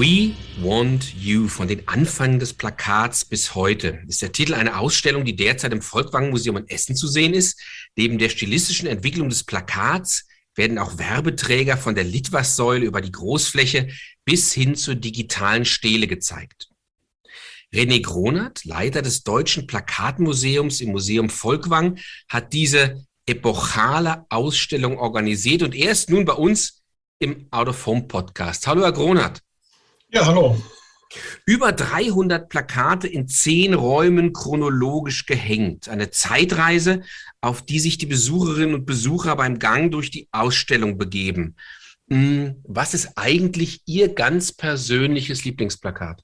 We Want You, von den Anfängen des Plakats bis heute, ist der Titel einer Ausstellung, die derzeit im Volkwang-Museum in Essen zu sehen ist. Neben der stilistischen Entwicklung des Plakats werden auch Werbeträger von der Litwas-Säule über die Großfläche bis hin zur digitalen Stele gezeigt. René Gronert, Leiter des Deutschen Plakatmuseums im Museum Volkwang, hat diese epochale Ausstellung organisiert und er ist nun bei uns im Out of Home Podcast. Hallo, Herr Gronert. Ja, hallo. Über 300 Plakate in 10 Räumen chronologisch gehängt. Eine Zeitreise, auf die sich die Besucherinnen und Besucher beim Gang durch die Ausstellung begeben. Was ist eigentlich Ihr ganz persönliches Lieblingsplakat?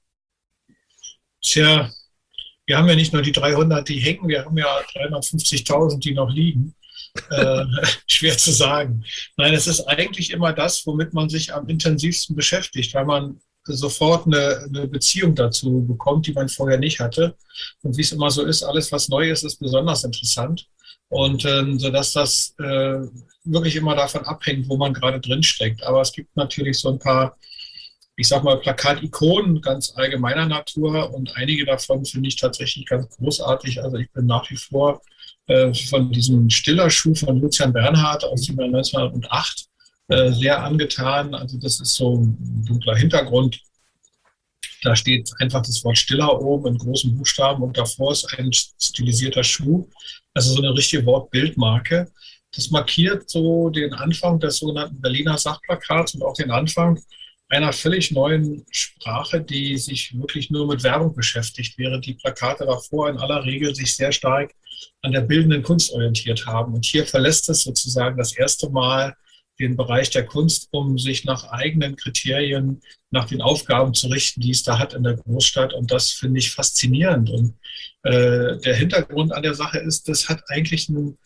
Tja, wir haben ja nicht nur die 300, die hängen, wir haben ja 350.000, die noch liegen. Schwer zu sagen. Nein, es ist eigentlich immer das, womit man sich am intensivsten beschäftigt, weil man sofort eine Beziehung dazu bekommt, die man vorher nicht hatte. Und wie es immer so ist, alles, was neu ist, ist besonders interessant. Und sodass das wirklich immer davon abhängt, wo man gerade drin steckt. Aber es gibt natürlich so ein paar, ich sag mal, Plakatikonen ganz allgemeiner Natur und einige davon finde ich tatsächlich ganz großartig. Also ich bin nach wie vor von diesem Stiller-Schuh von Lucian Bernhard aus dem Jahr 1908 sehr angetan. Also das ist so ein dunkler Hintergrund. Da steht einfach das Wort Stiller oben in großen Buchstaben und davor ist ein stilisierter Schuh. Also so eine richtige Wortbildmarke. Das markiert so den Anfang des sogenannten Berliner Sachplakats und auch den Anfang einer völlig neuen Sprache, die sich wirklich nur mit Werbung beschäftigt, während die Plakate davor in aller Regel sich sehr stark an der bildenden Kunst orientiert haben. Und hier verlässt es sozusagen das erste Mal den Bereich der Kunst, um sich nach eigenen Kriterien, nach den Aufgaben zu richten, die es da hat in der Großstadt. Und das finde ich faszinierend. Und der Hintergrund an der Sache ist, das hat eigentlich einen,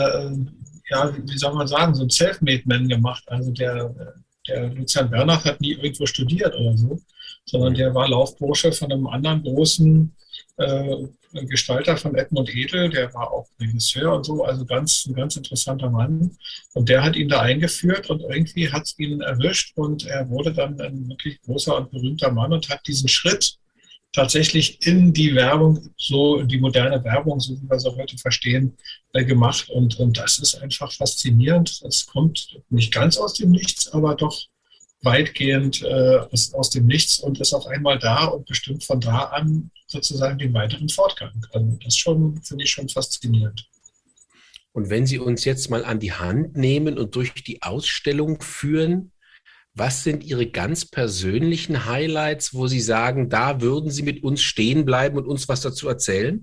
ja, wie soll man sagen, so ein Selfmade-Man gemacht. Also der Lucian Bernhard hat nie irgendwo studiert oder so, sondern der war Laufbursche von einem anderen großen Gestalter von Edmund Edel, der war auch Regisseur und so, also ein ganz interessanter Mann. Und der hat ihn da eingeführt und irgendwie hat es ihn erwischt und er wurde dann ein wirklich großer und berühmter Mann und hat diesen Schritt tatsächlich in die Werbung, so die moderne Werbung, so wie wir sie heute verstehen, gemacht. Und das ist einfach faszinierend. Es kommt nicht ganz aus dem Nichts, aber doch weitgehend aus dem Nichts und ist auf einmal da und bestimmt von da an sozusagen den weiteren Fortgang. Also das schon, finde ich schon faszinierend. Und wenn Sie uns jetzt mal an die Hand nehmen und durch die Ausstellung führen, was sind Ihre ganz persönlichen Highlights, wo Sie sagen, da würden Sie mit uns stehen bleiben und uns was dazu erzählen?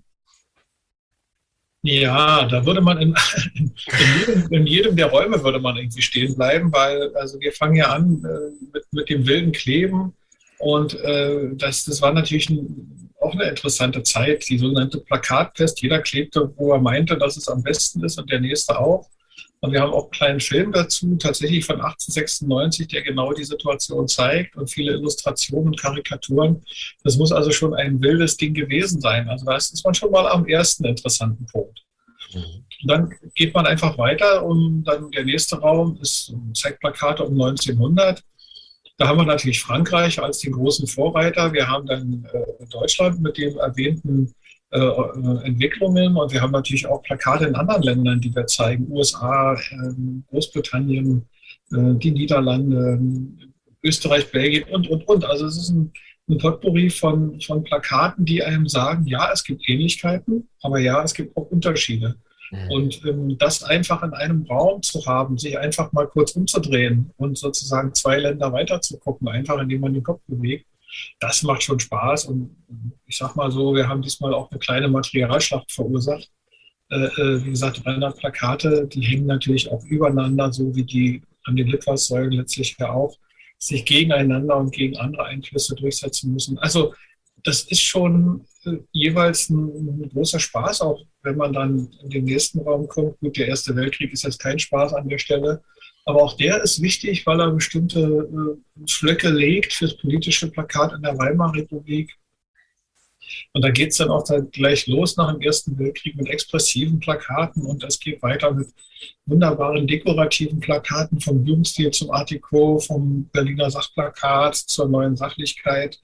Ja, da würde man in jedem der Räume würde man irgendwie stehen bleiben, weil also wir fangen ja an mit dem wilden Kleben und das war natürlich auch eine interessante Zeit, die sogenannte Plakatpest. Jeder klebte, wo er meinte, dass es am besten ist und der nächste auch. Und wir haben auch einen kleinen Film dazu, tatsächlich von 1896, der genau die Situation zeigt und viele Illustrationen und Karikaturen. Das muss also schon ein wildes Ding gewesen sein. Also da ist man schon mal am ersten interessanten Punkt. Und dann geht man einfach weiter und dann der nächste Raum zeigt Plakate um 1900. Da haben wir natürlich Frankreich als den großen Vorreiter. Wir haben dann Deutschland mit dem erwähnten Entwicklungen und wir haben natürlich auch Plakate in anderen Ländern, die wir zeigen, USA, Großbritannien, die Niederlande, Österreich, Belgien und. Also es ist ein Potpourri von Plakaten, die einem sagen, ja, es gibt Ähnlichkeiten, aber ja, es gibt auch Unterschiede. Und das einfach in einem Raum zu haben, sich einfach mal kurz umzudrehen und sozusagen 2 Länder weiter zu gucken, einfach indem man den Kopf bewegt, das macht schon Spaß und ich sag mal so, wir haben diesmal auch eine kleine Materialschlacht verursacht. Wie gesagt, 300 Plakate, die hängen natürlich auch übereinander, so wie die an den Litwas-Säulen letztlich ja auch, sich gegeneinander und gegen andere Einflüsse durchsetzen müssen. Also das ist schon jeweils ein großer Spaß, auch wenn man dann in den nächsten Raum kommt. Gut, der Erste Weltkrieg ist jetzt kein Spaß an der Stelle, aber auch der ist wichtig, weil er bestimmte Flöcke legt fürs politische Plakat in der Weimarer Republik. Und da geht es dann auch dann gleich los nach dem Ersten Weltkrieg mit expressiven Plakaten und es geht weiter mit wunderbaren dekorativen Plakaten vom Jugendstil zum Art Deco, vom Berliner Sachplakat zur neuen Sachlichkeit,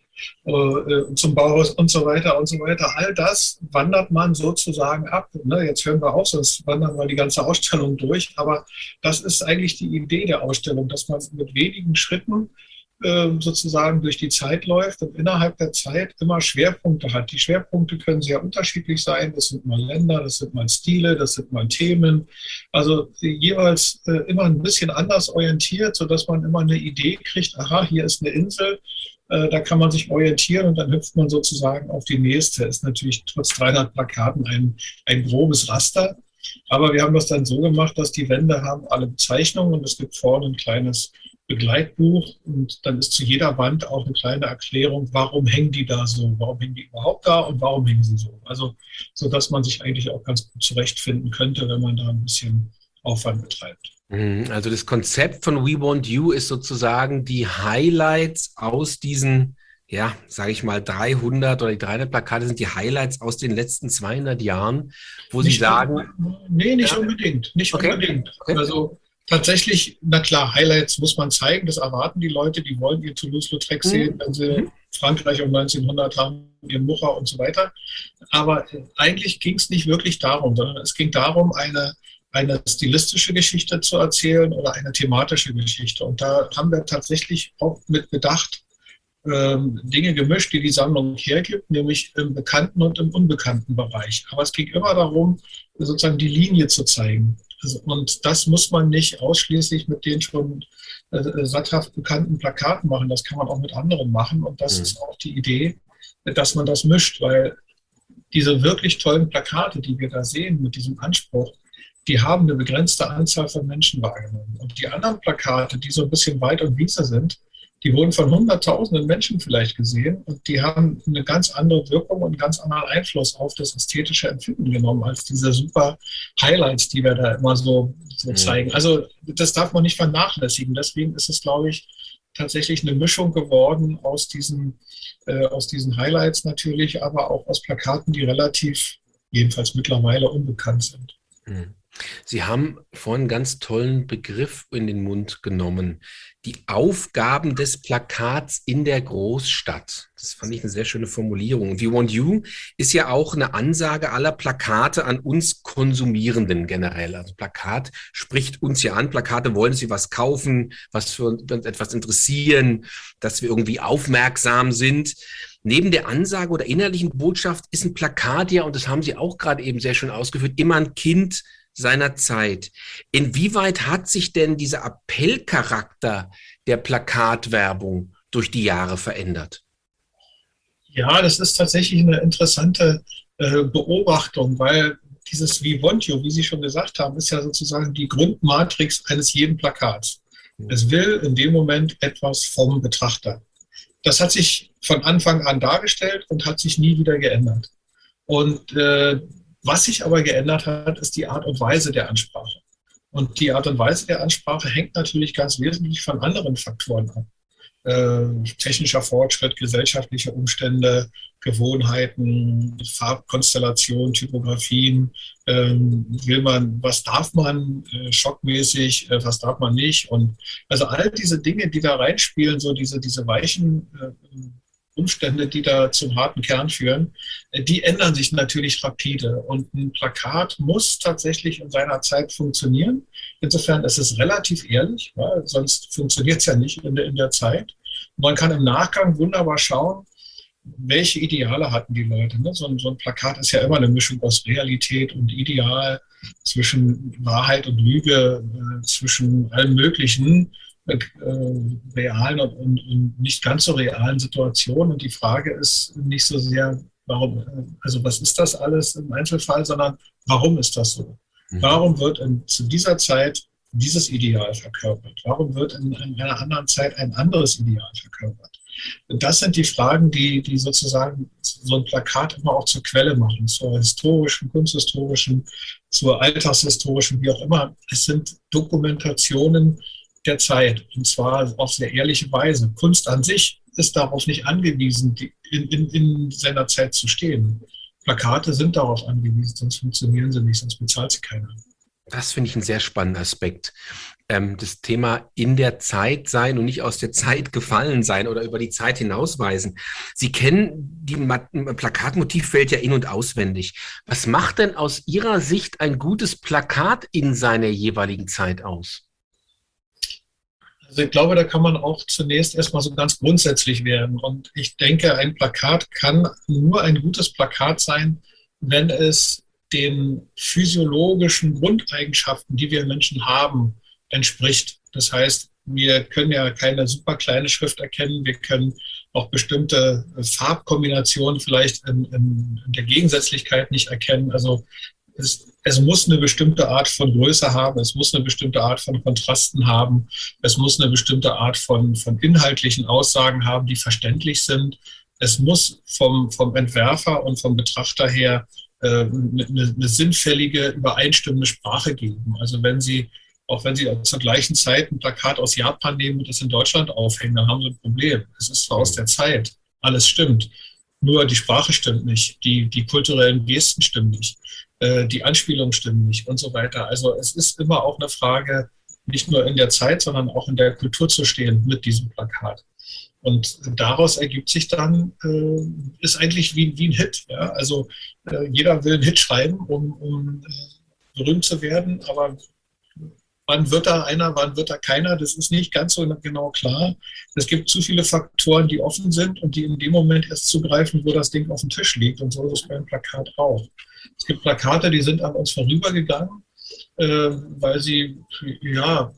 zum Bauhaus und so weiter und so weiter. All das wandert man sozusagen ab. Ne? Jetzt hören wir auf, sonst wandern wir die ganze Ausstellung durch. Aber das ist eigentlich die Idee der Ausstellung, dass man mit wenigen Schritten sozusagen durch die Zeit läuft und innerhalb der Zeit immer Schwerpunkte hat. Die Schwerpunkte können sehr unterschiedlich sein. Das sind mal Länder, das sind mal Stile, das sind mal Themen. Also jeweils immer ein bisschen anders orientiert, sodass man immer eine Idee kriegt, aha, hier ist eine Insel, da kann man sich orientieren und dann hüpft man sozusagen auf die nächste. Ist natürlich trotz 300 Plakaten ein grobes Raster. Aber wir haben das dann so gemacht, dass die Wände haben alle Bezeichnungen und es gibt vorne ein kleines Begleitbuch und dann ist zu jeder Wand auch eine kleine Erklärung, warum hängen die da so, warum hängen die überhaupt da und warum hängen sie so. Also, so dass man sich eigentlich auch ganz gut zurechtfinden könnte, wenn man da ein bisschen Aufwand betreibt. Also das Konzept von We Want You ist sozusagen die Highlights aus diesen, ja, sage ich mal 300 oder die 300 Plakate sind die Highlights aus den letzten 200 Jahren, wo Sie sagen... Nee, nicht unbedingt, nicht unbedingt. Okay. Also tatsächlich, na klar, Highlights muss man zeigen, das erwarten die Leute, die wollen ihr Toulouse-Lautrec sehen, wenn sie Frankreich um 1900 haben, ihren Mucha und so weiter. Aber eigentlich ging es nicht wirklich darum, sondern es ging darum, eine stilistische Geschichte zu erzählen oder eine thematische Geschichte. Und da haben wir tatsächlich auch mit Bedacht Dinge gemischt, die die Sammlung hergibt, nämlich im bekannten und im unbekannten Bereich. Aber es ging immer darum, sozusagen die Linie zu zeigen. Und das muss man nicht ausschließlich mit den schon satthaft bekannten Plakaten machen. Das kann man auch mit anderen machen. Und das ist auch die Idee, dass man das mischt, weil diese wirklich tollen Plakate, die wir da sehen mit diesem Anspruch, die haben eine begrenzte Anzahl von Menschen wahrgenommen. Und die anderen Plakate, die so ein bisschen Wald und Wiese sind, die wurden von Hunderttausenden Menschen vielleicht gesehen und die haben eine ganz andere Wirkung und einen ganz anderen Einfluss auf das ästhetische Empfinden genommen, als diese super Highlights, die wir da immer so zeigen. Also das darf man nicht vernachlässigen. Deswegen ist es, glaube ich, tatsächlich eine Mischung geworden aus diesen Highlights natürlich, aber auch aus Plakaten, die relativ, jedenfalls mittlerweile, unbekannt sind. Sie haben vorhin einen ganz tollen Begriff in den Mund genommen. Die Aufgaben des Plakats in der Großstadt. Das fand ich eine sehr schöne Formulierung. We Want You ist ja auch eine Ansage aller Plakate an uns Konsumierenden generell. Also Plakat spricht uns ja an. Plakate wollen, dass wir was kaufen, was für uns etwas interessieren, dass wir irgendwie aufmerksam sind. Neben der Ansage oder innerlichen Botschaft ist ein Plakat ja, und das haben Sie auch gerade eben sehr schön ausgeführt, immer ein Kind seiner Zeit. Inwieweit hat sich denn dieser Appellcharakter der Plakatwerbung durch die Jahre verändert? Ja, das ist tatsächlich eine interessante Beobachtung, weil dieses We Want You, wie Sie schon gesagt haben, ist ja sozusagen die Grundmatrix eines jeden Plakats. Es will in dem Moment etwas vom Betrachter. Das hat sich von Anfang an dargestellt und hat sich nie wieder geändert. Und was sich aber geändert hat, ist die Art und Weise der Ansprache. Und die Art und Weise der Ansprache hängt natürlich ganz wesentlich von anderen Faktoren ab. Technischer Fortschritt, gesellschaftliche Umstände, Gewohnheiten, Farbkonstellation, Typografien. Was darf man schockmäßig, was darf man nicht? Und also all diese Dinge, die da reinspielen, so diese weichen Umstände, die da zum harten Kern führen, die ändern sich natürlich rapide. Und ein Plakat muss tatsächlich in seiner Zeit funktionieren. Insofern ist es relativ ehrlich, weil sonst funktioniert es ja nicht in der Zeit. Man kann im Nachgang wunderbar schauen, welche Ideale hatten die Leute. Ne? So ein Plakat ist ja immer eine Mischung aus Realität und Ideal, zwischen Wahrheit und Lüge, zwischen allem Möglichen, realen und nicht ganz so realen Situationen. Und die Frage ist nicht so sehr, warum, also was ist das alles im Einzelfall, sondern warum ist das so? Warum wird zu dieser Zeit dieses Ideal verkörpert? Warum wird in einer anderen Zeit ein anderes Ideal verkörpert? Das sind die Fragen, die sozusagen so ein Plakat immer auch zur Quelle machen, zur historischen, kunsthistorischen, zur alltagshistorischen, wie auch immer. Es sind Dokumentationen der Zeit, und zwar auf sehr ehrliche Weise. Kunst an sich ist darauf nicht angewiesen, in seiner Zeit zu stehen. Plakate sind darauf angewiesen, sonst funktionieren sie nicht, sonst bezahlt sie keiner. Das finde ich einen sehr spannenden Aspekt. Das Thema in der Zeit sein und nicht aus der Zeit gefallen sein oder über die Zeit hinausweisen. Sie kennen die Plakatmotivwelt ja in- und auswendig. Was macht denn aus Ihrer Sicht ein gutes Plakat in seiner jeweiligen Zeit aus? Also ich glaube, da kann man auch zunächst erstmal so ganz grundsätzlich werden. Und ich denke, ein Plakat kann nur ein gutes Plakat sein, wenn es den physiologischen Grundeigenschaften, die wir Menschen haben, entspricht. Das heißt, wir können ja keine super kleine Schrift erkennen. Wir können auch bestimmte Farbkombinationen vielleicht in der Gegensätzlichkeit nicht erkennen. Also es muss eine bestimmte Art von Größe haben, es muss eine bestimmte Art von Kontrasten haben, es muss eine bestimmte Art von inhaltlichen Aussagen haben, die verständlich sind. Es muss vom Entwerfer und vom Betrachter her eine sinnfällige, übereinstimmende Sprache geben. Also auch wenn Sie zur gleichen Zeit ein Plakat aus Japan nehmen und das in Deutschland aufhängen, dann haben Sie ein Problem. Es ist zwar aus der Zeit, alles stimmt, nur die Sprache stimmt nicht, die kulturellen Gesten stimmen nicht, die Anspielungen stimmen nicht und so weiter. Also es ist immer auch eine Frage, nicht nur in der Zeit, sondern auch in der Kultur zu stehen mit diesem Plakat. Und daraus ergibt sich dann, ist eigentlich wie ein Hit. Ja? Also jeder will einen Hit schreiben, um berühmt zu werden, aber wann wird da einer, wann wird da keiner, das ist nicht ganz so genau klar. Es gibt zu viele Faktoren, die offen sind und die in dem Moment erst zugreifen, wo das Ding auf dem Tisch liegt. Und so ist es beim Plakat auch. Es gibt Plakate, die sind an uns vorübergegangen, weil sie, ja,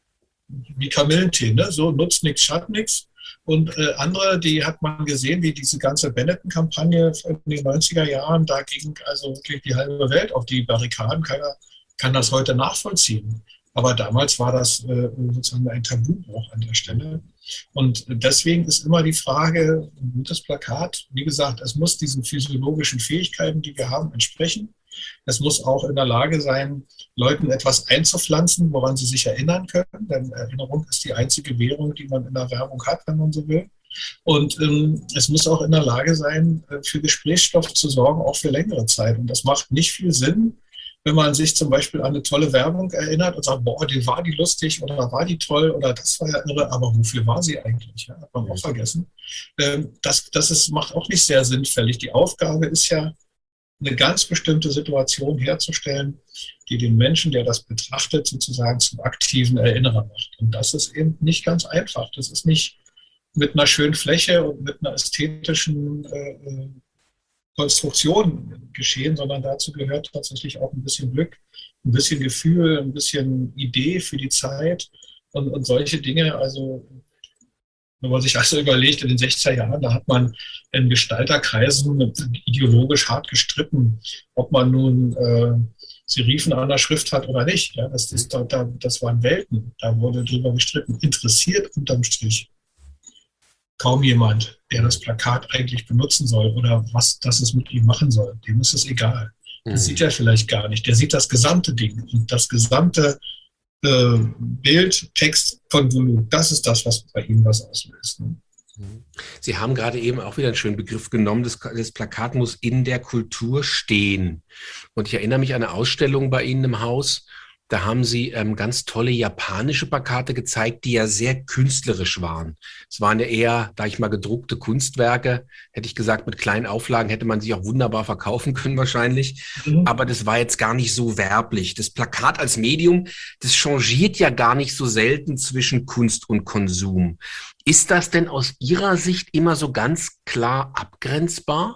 wie Kamillentee, ne? So nutzt nichts, schadet nichts. Und andere, die hat man gesehen, wie diese ganze Benetton-Kampagne in den 90er Jahren, da ging also wirklich die halbe Welt auf die Barrikaden. Keiner kann das heute nachvollziehen. Aber damals war das sozusagen ein Tabubruch an der Stelle. Und deswegen ist immer die Frage, ein gutes Plakat, wie gesagt, es muss diesen physiologischen Fähigkeiten, die wir haben, entsprechen. Es muss auch in der Lage sein, Leuten etwas einzupflanzen, woran sie sich erinnern können. Denn Erinnerung ist die einzige Währung, die man in der Werbung hat, wenn man so will. Und es muss auch in der Lage sein, für Gesprächsstoff zu sorgen, auch für längere Zeit. Und das macht nicht viel Sinn, wenn man sich zum Beispiel an eine tolle Werbung erinnert und sagt, boah, war die lustig oder war die toll oder das war ja irre, aber wofür war sie eigentlich? Ja, hat man auch vergessen. Macht auch nicht sehr sinnfällig. Die Aufgabe ist ja, eine ganz bestimmte Situation herzustellen, die den Menschen, der das betrachtet, sozusagen zum aktiven Erinnerer macht. Und das ist eben nicht ganz einfach. Das ist nicht mit einer schönen Fläche und mit einer ästhetischen Konstruktion geschehen, sondern dazu gehört tatsächlich auch ein bisschen Glück, ein bisschen Gefühl, ein bisschen Idee für die Zeit und solche Dinge. Also wenn man sich also überlegt, in den 60er Jahren, da hat man in Gestalterkreisen ideologisch hart gestritten, ob man nun Serifen an der Schrift hat oder nicht. Ja, das waren Welten, da wurde drüber gestritten. Interessiert unterm Strich kaum jemand, der das Plakat eigentlich benutzen soll oder was das mit ihm machen soll. Dem ist es egal. Das sieht er vielleicht gar nicht. Der sieht das gesamte Ding und das gesamte Bild, Text, Konvolut. Das ist das, was bei ihm was auslöst. Ne? Sie haben gerade eben auch wieder einen schönen Begriff genommen. Das Plakat muss in der Kultur stehen. Und ich erinnere mich an eine Ausstellung bei Ihnen im Haus. Da haben Sie ganz tolle japanische Plakate gezeigt, die ja sehr künstlerisch waren. Es waren ja eher, da ich mal gedruckte Kunstwerke, hätte ich gesagt, mit kleinen Auflagen hätte man sich auch wunderbar verkaufen können wahrscheinlich. Aber das war jetzt gar nicht so werblich. Das Plakat als Medium, das changiert ja gar nicht so selten zwischen Kunst und Konsum. Ist das denn aus Ihrer Sicht immer so ganz klar abgrenzbar?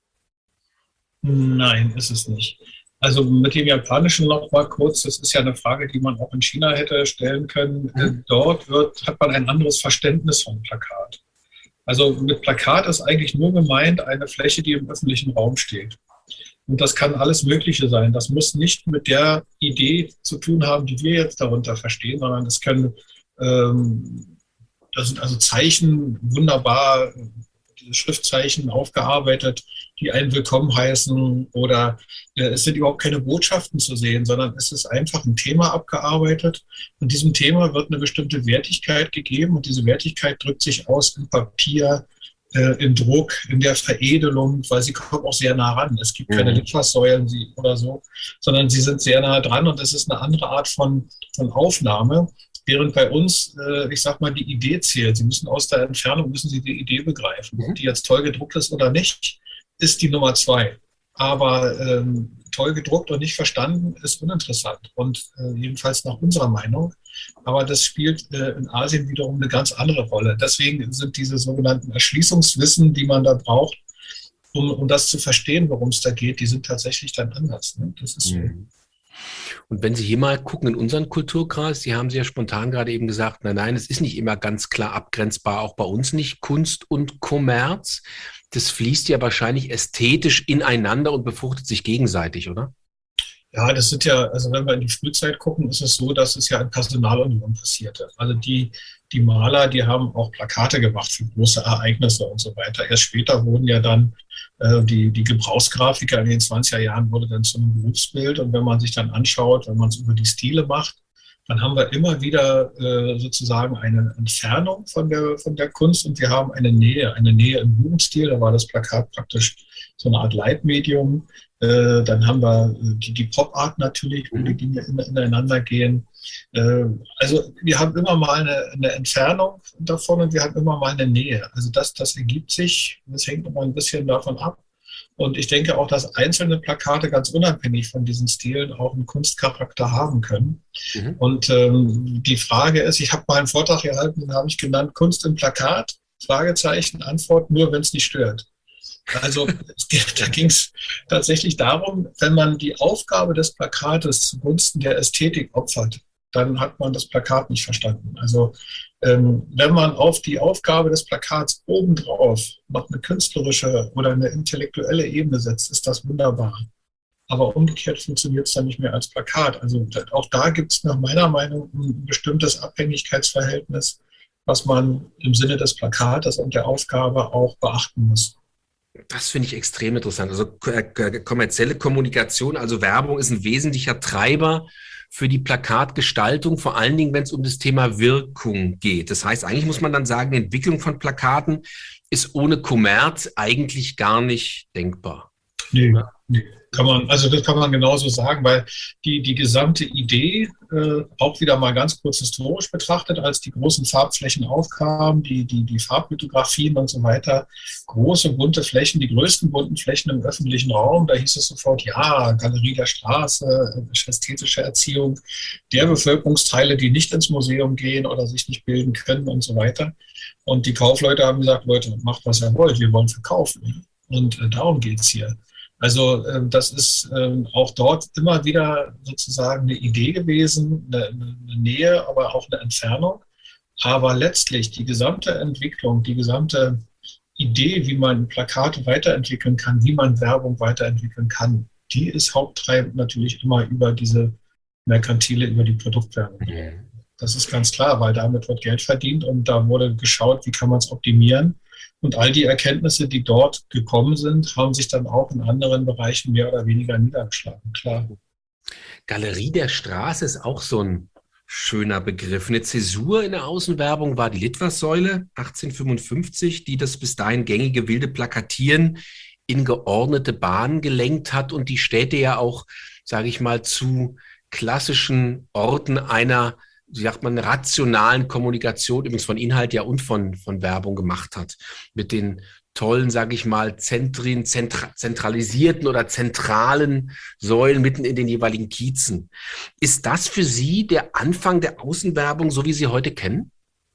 Nein, ist es nicht. Also mit dem Japanischen noch mal kurz, das ist ja eine Frage, die man auch in China hätte stellen können. Dort hat man ein anderes Verständnis von Plakat. Also mit Plakat ist eigentlich nur gemeint eine Fläche, die im öffentlichen Raum steht. Und das kann alles Mögliche sein. Das muss nicht mit der Idee zu tun haben, die wir jetzt darunter verstehen, sondern das sind also Zeichen wunderbar, Schriftzeichen aufgearbeitet, die einen willkommen heißen, oder es sind überhaupt keine Botschaften zu sehen, sondern es ist einfach ein Thema abgearbeitet und diesem Thema wird eine bestimmte Wertigkeit gegeben und diese Wertigkeit drückt sich aus im Papier, im Druck, in der Veredelung, weil sie kommen auch sehr nah ran. Es gibt keine Litfaßsäulen oder so, sondern sie sind sehr nah dran und es ist eine andere Art von Aufnahme, während bei uns, ich sag mal, die Idee zählt. Sie müssen aus der Entfernung, müssen Sie die Idee begreifen. Ob die jetzt toll gedruckt ist oder nicht, ist die Nummer 2. Aber toll gedruckt und nicht verstanden ist uninteressant und jedenfalls nach unserer Meinung. Aber das spielt in Asien wiederum eine ganz andere Rolle. Deswegen sind diese sogenannten Erschließungswissen, die man da braucht, um das zu verstehen, worum es da geht, die sind tatsächlich dann anders. Ne? Das ist so. Und wenn Sie hier mal gucken in unseren Kulturkreis, Sie haben ja spontan gerade eben gesagt, nein, es ist nicht immer ganz klar abgrenzbar, auch bei uns nicht Kunst und Kommerz. Das fließt ja wahrscheinlich ästhetisch ineinander und befruchtet sich gegenseitig, oder? Ja, das sind ja, also wenn wir in die Frühzeit gucken, ist es so, dass es ja in Personalunion passierte. Also die Maler, die haben auch Plakate gemacht für große Ereignisse und so weiter. Erst später wurden ja dann die Gebrauchsgrafiker in den 20er Jahren wurde dann zu einem Berufsbild. Und wenn man sich dann anschaut, wenn man es über die Stile macht, dann haben wir immer wieder sozusagen eine Entfernung von der Kunst und wir haben eine Nähe im Jugendstil. Da war das Plakat praktisch so eine Art Leitmedium. Dann haben wir die Pop-Art natürlich, wo die Dinge ineinander gehen. Also wir haben immer mal eine Entfernung davon und wir haben immer mal eine Nähe. Also das ergibt sich, das hängt immer ein bisschen davon ab. Und ich denke auch, dass einzelne Plakate ganz unabhängig von diesen Stilen auch einen Kunstcharakter haben können. Und die Frage ist, ich habe mal einen Vortrag gehalten, den habe ich genannt, Kunst im Plakat, Fragezeichen, Antwort, nur wenn es nicht stört. Also da ging es tatsächlich darum, wenn man die Aufgabe des Plakates zugunsten der Ästhetik opfert, dann hat man das Plakat nicht verstanden. Also wenn man auf die Aufgabe des Plakats obendrauf noch eine künstlerische oder eine intellektuelle Ebene setzt, ist das wunderbar. Aber umgekehrt funktioniert es dann nicht mehr als Plakat. Also auch da gibt es nach meiner Meinung ein bestimmtes Abhängigkeitsverhältnis, was man im Sinne des Plakates und der Aufgabe auch beachten muss. Das finde ich extrem interessant. Also kommerzielle Kommunikation, also Werbung ist ein wesentlicher Treiber für die Plakatgestaltung, vor allen Dingen, wenn es um das Thema Wirkung geht. Das heißt, eigentlich muss man dann sagen, die Entwicklung von Plakaten ist ohne Kommerz eigentlich gar nicht denkbar. Nee. Das kann man genauso sagen, weil die gesamte Idee, auch wieder mal ganz kurz historisch betrachtet, als die großen Farbflächen aufkamen, die Farblithografien und so weiter, große bunte Flächen, die größten bunten Flächen im öffentlichen Raum, da hieß es sofort, ja, Galerie der Straße, ästhetische Erziehung der Bevölkerungsteile, die nicht ins Museum gehen oder sich nicht bilden können und so weiter. Und die Kaufleute haben gesagt, Leute, macht, was ihr wollt, wir wollen verkaufen. Und darum geht es hier. Also das ist auch dort immer wieder sozusagen eine Idee gewesen, eine Nähe, aber auch eine Entfernung. Aber letztlich die gesamte Entwicklung, die gesamte Idee, wie man Plakate weiterentwickeln kann, wie man Werbung weiterentwickeln kann, die ist haupttreibend natürlich immer über diese Merkantile, über die Produktwerbung. Das ist ganz klar, weil damit wird Geld verdient und da wurde geschaut, wie kann man es optimieren. Und all die Erkenntnisse, die dort gekommen sind, haben sich dann auch in anderen Bereichen mehr oder weniger niedergeschlagen, klar. Galerie der Straße ist auch so ein schöner Begriff. Eine Zäsur in der Außenwerbung war die Litfaßsäule 1855, die das bis dahin gängige wilde Plakatieren in geordnete Bahnen gelenkt hat und die Städte ja auch, sage ich mal, zu klassischen Orten einer, wie sagt man, rationalen Kommunikation, übrigens von Inhalt ja und von Werbung gemacht hat. Mit den tollen, sage ich mal, zentralisierten oder zentralen Säulen mitten in den jeweiligen Kiezen. Ist das für Sie der Anfang der Außenwerbung, so wie Sie heute kennen?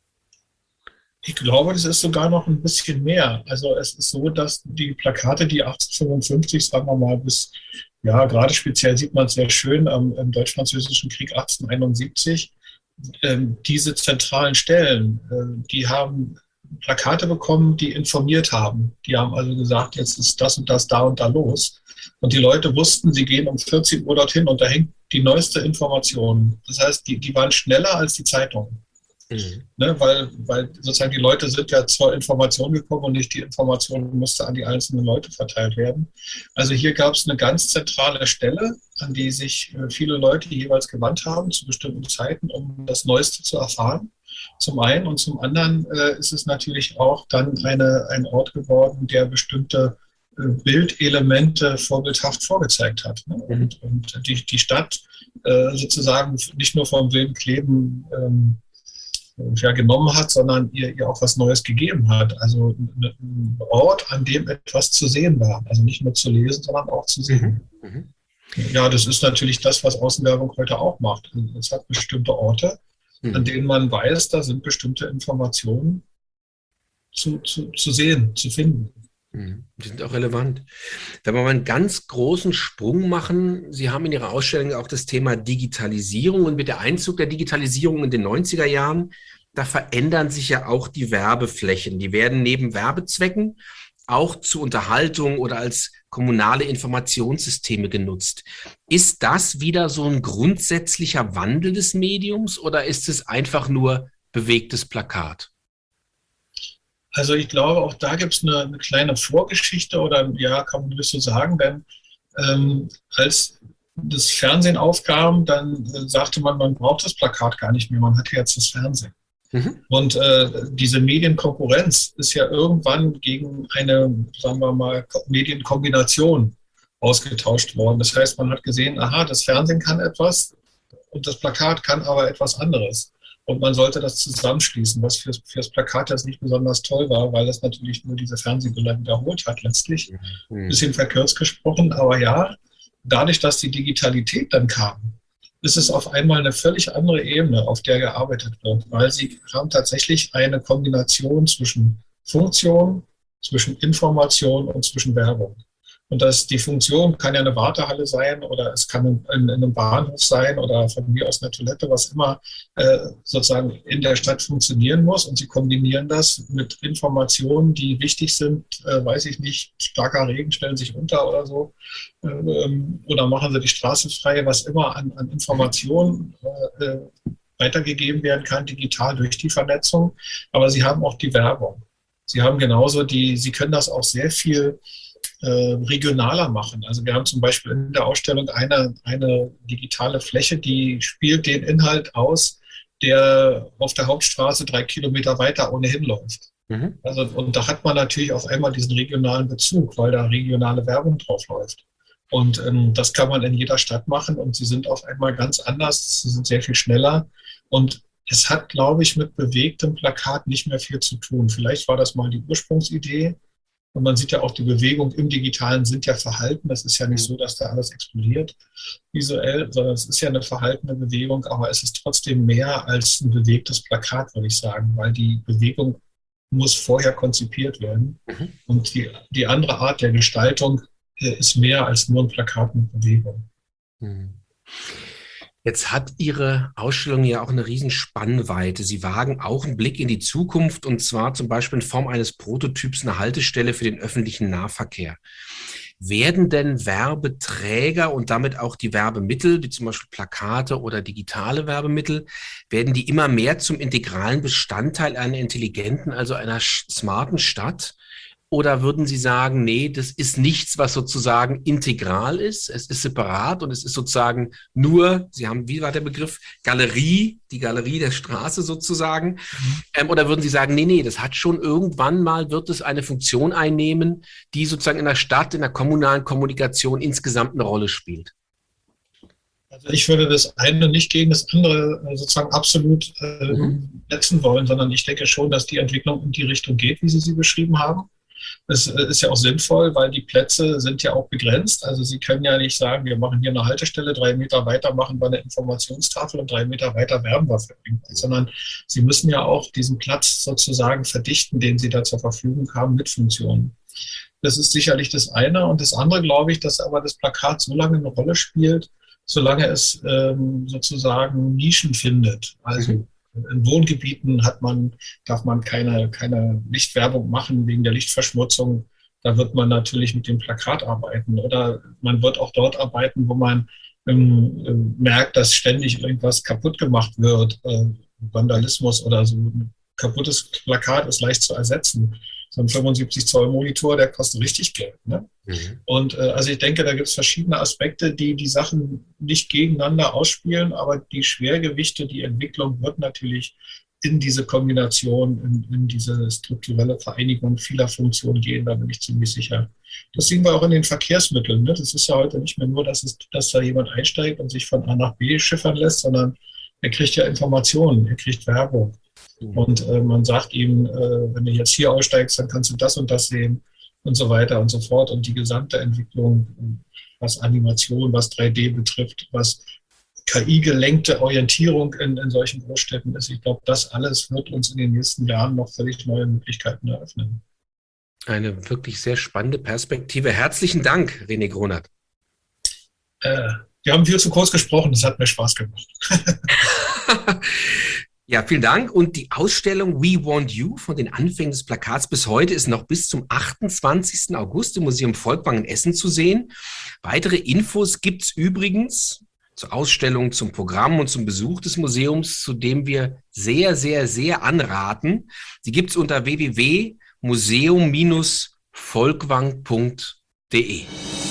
Ich glaube, das ist sogar noch ein bisschen mehr. Also es ist so, dass die Plakate, die 1855, sagen wir mal, bis, ja, gerade speziell sieht man es sehr schön im Deutsch-Französischen Krieg 1871, diese zentralen Stellen, die haben Plakate bekommen, die informiert haben. Die haben also gesagt, jetzt ist das und das da und da los. Und die Leute wussten, sie gehen um 14 Uhr dorthin und da hängt die neueste Information. Das heißt, die waren schneller als die Zeitungen. Mhm. Ne? Weil sozusagen die Leute sind ja zur Information gekommen und nicht die Information musste an die einzelnen Leute verteilt werden. Also hier gab es eine ganz zentrale Stelle, an die sich viele Leute jeweils gewandt haben zu bestimmten Zeiten, um das Neueste zu erfahren. Zum einen und zum anderen ist es natürlich auch dann ein Ort geworden, der bestimmte Bildelemente vorbildhaft vorgezeigt hat. Ne? Mhm. Und die Stadt sozusagen nicht nur vom wilden Kleben ja, genommen hat, sondern ihr auch was Neues gegeben hat. Also ein Ort, an dem etwas zu sehen war. Also nicht nur zu lesen, sondern auch zu Mhm. sehen. Mhm. Ja, das ist natürlich das, was Außenwerbung heute auch macht. Es hat bestimmte Orte, an Mhm. denen man weiß, da sind bestimmte Informationen zu sehen, zu finden. Mhm. Die sind auch relevant. Wenn wir mal einen ganz großen Sprung machen, Sie haben in Ihrer Ausstellung auch das Thema Digitalisierung und mit der Einzug der Digitalisierung in den 90er Jahren, da verändern sich ja auch die Werbeflächen. Die werden neben Werbezwecken auch zur Unterhaltung oder als kommunale Informationssysteme genutzt. Ist das wieder so ein grundsätzlicher Wandel des Mediums oder ist es einfach nur bewegtes Plakat? Also ich glaube, auch da gibt es eine kleine Vorgeschichte oder ja, kann man das so sagen, denn als das Fernsehen aufkam, dann sagte man, man braucht das Plakat gar nicht mehr, man hat ja jetzt das Fernsehen. Mhm. Und diese Medienkonkurrenz ist ja irgendwann gegen eine, sagen wir mal, Medienkombination ausgetauscht worden. Das heißt, man hat gesehen, aha, das Fernsehen kann etwas und das Plakat kann aber etwas anderes. Und man sollte das zusammenschließen, was fürs Plakat jetzt nicht besonders toll war, weil es natürlich nur diese Fernsehbilder wiederholt hat, letztlich. Ein Mhm. bisschen verkürzt gesprochen, aber ja, dadurch, dass die Digitalität dann kam, ist es auf einmal eine völlig andere Ebene, auf der gearbeitet wird, weil sie haben tatsächlich eine Kombination zwischen Funktion, zwischen Information und zwischen Werbung. Und die Funktion kann ja eine Wartehalle sein oder es kann in einem Bahnhof sein oder von mir aus eine Toilette, was immer sozusagen in der Stadt funktionieren muss. Und sie kombinieren das mit Informationen, die wichtig sind, weiß ich nicht, starker Regen, stellen sich unter oder so. Oder machen sie die Straße frei, was immer an Informationen weitergegeben werden kann, digital durch die Vernetzung. Aber sie haben auch die Werbung. Sie haben genauso sie können das auch sehr viel regionaler machen. Also wir haben zum Beispiel in der Ausstellung eine digitale Fläche, die spielt den Inhalt aus, der auf der Hauptstraße 3 Kilometer weiter ohnehin läuft. Mhm. Also, und da hat man natürlich auf einmal diesen regionalen Bezug, weil da regionale Werbung drauf läuft. Und das kann man in jeder Stadt machen und sie sind auf einmal ganz anders, sie sind sehr viel schneller und es hat, glaube ich, mit bewegtem Plakat nicht mehr viel zu tun. Vielleicht war das mal die Ursprungsidee, und man sieht ja auch, die Bewegung im Digitalen sind ja verhalten. Das ist ja nicht so, dass da alles explodiert visuell, sondern es ist ja eine verhaltene Bewegung, aber es ist trotzdem mehr als ein bewegtes Plakat, würde ich sagen, weil die Bewegung muss vorher konzipiert werden. Mhm. Und die andere Art der Gestaltung ist mehr als nur ein Plakat mit Bewegung. Mhm. Jetzt hat Ihre Ausstellung ja auch eine riesen Spannweite. Sie wagen auch einen Blick in die Zukunft und zwar zum Beispiel in Form eines Prototyps eine Haltestelle für den öffentlichen Nahverkehr. Werden denn Werbeträger und damit auch die Werbemittel, wie zum Beispiel Plakate oder digitale Werbemittel, werden die immer mehr zum integralen Bestandteil einer intelligenten, also einer smarten Stadt? Oder würden Sie sagen, nee, das ist nichts, was sozusagen integral ist, es ist separat und es ist sozusagen nur, Sie haben, wie war der Begriff, Galerie, die Galerie der Straße sozusagen? Oder würden Sie sagen, nee, nee, das hat schon irgendwann mal, wird es eine Funktion einnehmen, die sozusagen in der Stadt, in der kommunalen Kommunikation insgesamt eine Rolle spielt? Also ich würde das eine nicht gegen das andere sozusagen absolut Mhm. setzen wollen, sondern ich denke schon, dass die Entwicklung in die Richtung geht, wie Sie sie beschrieben haben. Das ist ja auch sinnvoll, weil die Plätze sind ja auch begrenzt. Also Sie können ja nicht sagen, wir machen hier eine Haltestelle, 3 Meter weiter machen wir eine Informationstafel und 3 Meter weiter werben wir für irgendwas, sondern Sie müssen ja auch diesen Platz sozusagen verdichten, den Sie da zur Verfügung haben mit Funktionen. Das ist sicherlich das eine. Und das andere glaube ich, dass aber das Plakat so lange eine Rolle spielt, solange es sozusagen Nischen findet. Mhm. Also in Wohngebieten darf man keine Lichtwerbung machen wegen der Lichtverschmutzung. Da wird man natürlich mit dem Plakat arbeiten. Oder man wird auch dort arbeiten, wo man merkt, dass ständig irgendwas kaputt gemacht wird. Vandalismus oder so ein kaputtes Plakat ist leicht zu ersetzen. So ein 75 Zoll Monitor, der kostet richtig Geld. Ne? Mhm. Und also ich denke, da gibt es verschiedene Aspekte, die die Sachen nicht gegeneinander ausspielen, aber die Schwergewichte, die Entwicklung wird natürlich in diese Kombination, in diese strukturelle Vereinigung vieler Funktionen gehen, da bin ich ziemlich sicher. Das sehen wir auch in den Verkehrsmitteln. Ne? Das ist ja heute nicht mehr nur, dass da jemand einsteigt und sich von A nach B schiffern lässt, sondern er kriegt ja Informationen, er kriegt Werbung. Und man sagt ihm, wenn du jetzt hier aussteigst, dann kannst du das und das sehen und so weiter und so fort. Und die gesamte Entwicklung, was Animation, was 3D betrifft, was KI-gelenkte Orientierung in solchen Großstädten ist, ich glaube, das alles wird uns in den nächsten Jahren noch völlig neue Möglichkeiten eröffnen. Eine wirklich sehr spannende Perspektive. Herzlichen Dank, René Gronert. Wir haben viel zu kurz gesprochen, das hat mir Spaß gemacht. Ja, vielen Dank. Und die Ausstellung We Want You von den Anfängen des Plakats bis heute ist noch bis zum 28. August im Museum Volkwang in Essen zu sehen. Weitere Infos gibt es übrigens zur Ausstellung, zum Programm und zum Besuch des Museums, zu dem wir sehr, sehr, sehr anraten. Die gibt es unter www.museum-volkwang.de.